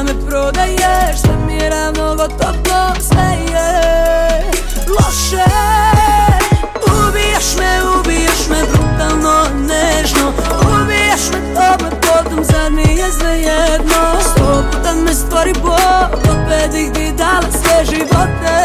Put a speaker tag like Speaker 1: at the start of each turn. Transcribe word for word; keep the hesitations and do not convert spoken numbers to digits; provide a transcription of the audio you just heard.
Speaker 1: da me prodaješ, sve mi je ravno gotovo, sve je loše. Ubijaš me, ubijaš me brutalno, nežno, ubijaš me toplo potom, zar mi je svejedno? Sto puta me stvori Bog, opet ih bi dala sve živote.